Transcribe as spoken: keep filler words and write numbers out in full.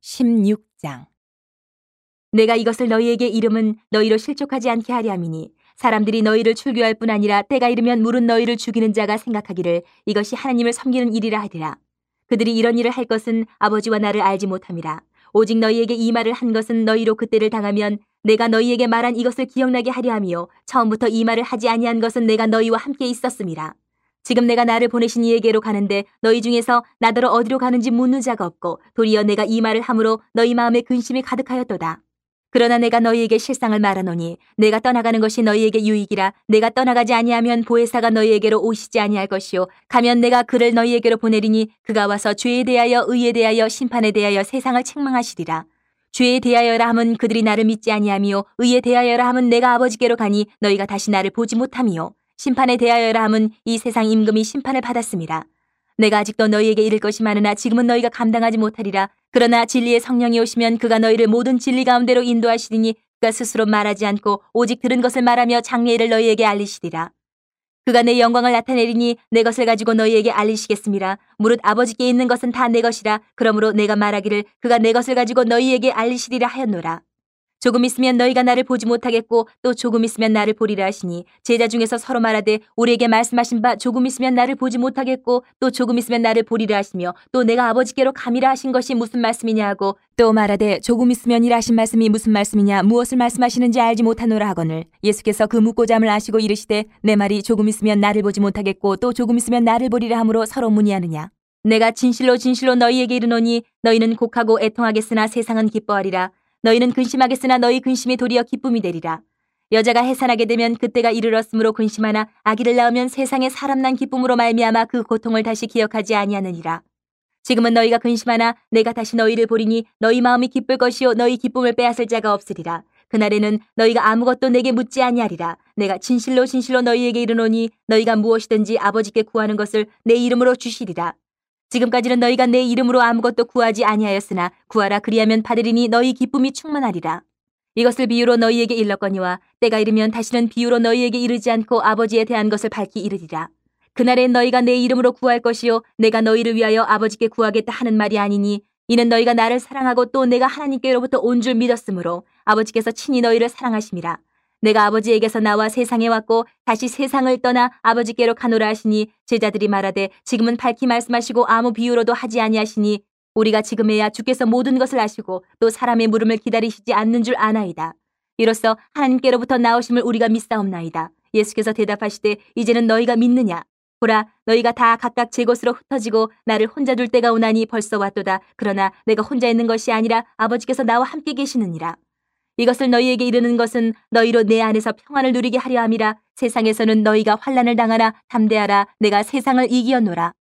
십육 장. 내가 이것을 너희에게 이름은 너희로 실족하지 않게 하려 함이니 사람들이 너희를 출교할 뿐 아니라 때가 이르면 물은 너희를 죽이는 자가 생각하기를 이것이 하나님을 섬기는 일이라 하리라. 그들이 이런 일을 할 것은 아버지와 나를 알지 못함이라. 오직 너희에게 이 말을 한 것은 너희로 그때를 당하면 내가 너희에게 말한 이것을 기억나게 하려 함이요 처음부터 이 말을 하지 아니한 것은 내가 너희와 함께 있었음이라. 지금 내가 나를 보내신 이에게로 가는데 너희 중에서 나더러 어디로 가는지 묻는 자가 없고 도리어 내가 이 말을 함으로 너희 마음에 근심이 가득하였도다. 그러나 내가 너희에게 실상을 말하노니 내가 떠나가는 것이 너희에게 유익이라. 내가 떠나가지 아니하면 보혜사가 너희에게로 오시지 아니할 것이요 가면 내가 그를 너희에게로 보내리니 그가 와서 죄에 대하여 의에 대하여 심판에 대하여 세상을 책망하시리라. 죄에 대하여라 함은 그들이 나를 믿지 아니하미요 의에 대하여라 함은 내가 아버지께로 가니 너희가 다시 나를 보지 못함이요 심판에 대하여라 함은 이 세상 임금이 심판을 받았음이라. 내가 아직도 너희에게 이를 것이 많으나 지금은 너희가 감당하지 못하리라. 그러나 진리의 성령이 오시면 그가 너희를 모든 진리 가운데로 인도하시리니 그가 스스로 말하지 않고 오직 들은 것을 말하며 장래일을 너희에게 알리시리라. 그가 내 영광을 나타내리니 내 것을 가지고 너희에게 알리시겠음이라. 무릇 아버지께 있는 것은 다 내 것이라. 그러므로 내가 말하기를 그가 내 것을 가지고 너희에게 알리시리라 하였노라. 조금 있으면 너희가 나를 보지 못하겠고 또 조금 있으면 나를 보리라 하시니 제자 중에서 서로 말하되 우리에게 말씀하신 바 조금 있으면 나를 보지 못하겠고 또 조금 있으면 나를 보리라 하시며 또 내가 아버지께로 감이라 하신 것이 무슨 말씀이냐 하고 또 말하되 조금 있으면이라 하신 말씀이 무슨 말씀이냐 무엇을 말씀하시는지 알지 못하노라 하거늘 예수께서 그 묻고자 함을 아시고 이르시되 내 말이 조금 있으면 나를 보지 못하겠고 또 조금 있으면 나를 보리라 하므로 서로 문의하느냐. 내가 진실로 진실로 너희에게 이르노니 너희는 곡하고 애통하겠으나 세상은 기뻐하리라. 너희는 근심하겠으나 너희 근심이 도리어 기쁨이 되리라. 여자가 해산하게 되면 그때가 이르렀으므로 근심하나 아기를 낳으면 세상에 사람 난 기쁨으로 말미암아 그 고통을 다시 기억하지 아니하느니라. 지금은 너희가 근심하나 내가 다시 너희를 보리니 너희 마음이 기쁠 것이요 너희 기쁨을 빼앗을 자가 없으리라. 그날에는 너희가 아무것도 내게 묻지 아니하리라. 내가 진실로 진실로 너희에게 이르노니 너희가 무엇이든지 아버지께 구하는 것을 내 이름으로 주시리라. 지금까지는 너희가 내 이름으로 아무것도 구하지 아니하였으나 구하라 그리하면 받으리니 너희 기쁨이 충만하리라. 이것을 비유로 너희에게 일렀거니와 때가 이르면 다시는 비유로 너희에게 이르지 않고 아버지에 대한 것을 밝히 이르리라. 그날엔 너희가 내 이름으로 구할 것이요 내가 너희를 위하여 아버지께 구하겠다 하는 말이 아니니 이는 너희가 나를 사랑하고 또 내가 하나님께로부터 온 줄 믿었으므로 아버지께서 친히 너희를 사랑하심이라. 내가 아버지에게서 나와 세상에 왔고 다시 세상을 떠나 아버지께로 가노라 하시니 제자들이 말하되 지금은 밝히 말씀하시고 아무 비유로도 하지 아니하시니 우리가 지금에야 주께서 모든 것을 아시고 또 사람의 물음을 기다리시지 않는 줄 아나이다. 이로써 하나님께로부터 나오심을 우리가 믿사옵나이다. 예수께서 대답하시되 이제는 너희가 믿느냐. 보라 너희가 다 각각 제 곳으로 흩어지고 나를 혼자 둘 때가 오나니 벌써 왔도다. 그러나 내가 혼자 있는 것이 아니라 아버지께서 나와 함께 계시느니라. 이것을 너희에게 이르는 것은 너희로 내 안에서 평안을 누리게 하려 함이라. 세상에서는 너희가 환난을 당하나 담대하라. 내가 세상을 이기었노라.